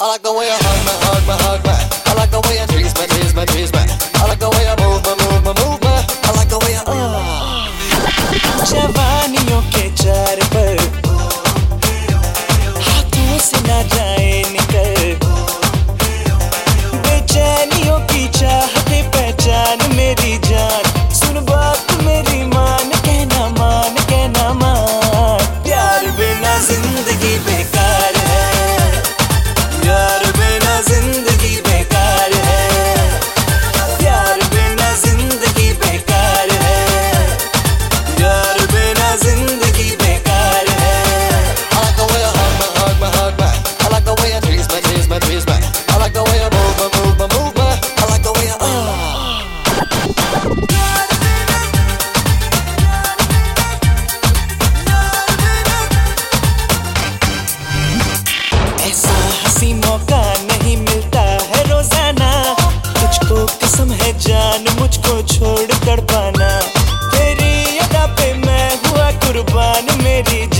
I like the way you hug me, hug me, hug me. I like the way you tease me, tease me, tease me. I like the way you move me, move me, move me. I like the way you जवानियों के चार पर हाथों से ना जाए निकल, बेचैनियों की चाहते पहचान मेरी जान, सुन बात मेरी मान, कहना मान, कहना मान। प्यार बिना जिंदगी बेकार है, प्यार बिना जिंदगी बेकार है, प्यार बिना जिंदगी बेकार है, प्यार बिना जिंदगी बेकार है। I like the way you hug me, hug me, hug me. I like the way you tease me, tease me, tease me. I like the way you move me, move me, move me. I like the way you ऐसा हंसी मौका नहीं मिलता है रोजाना, तुझको कसम है जान मुझको छोड़ कर पाना, तेरी अदा पे मैं हुआ कुर्बान मेरी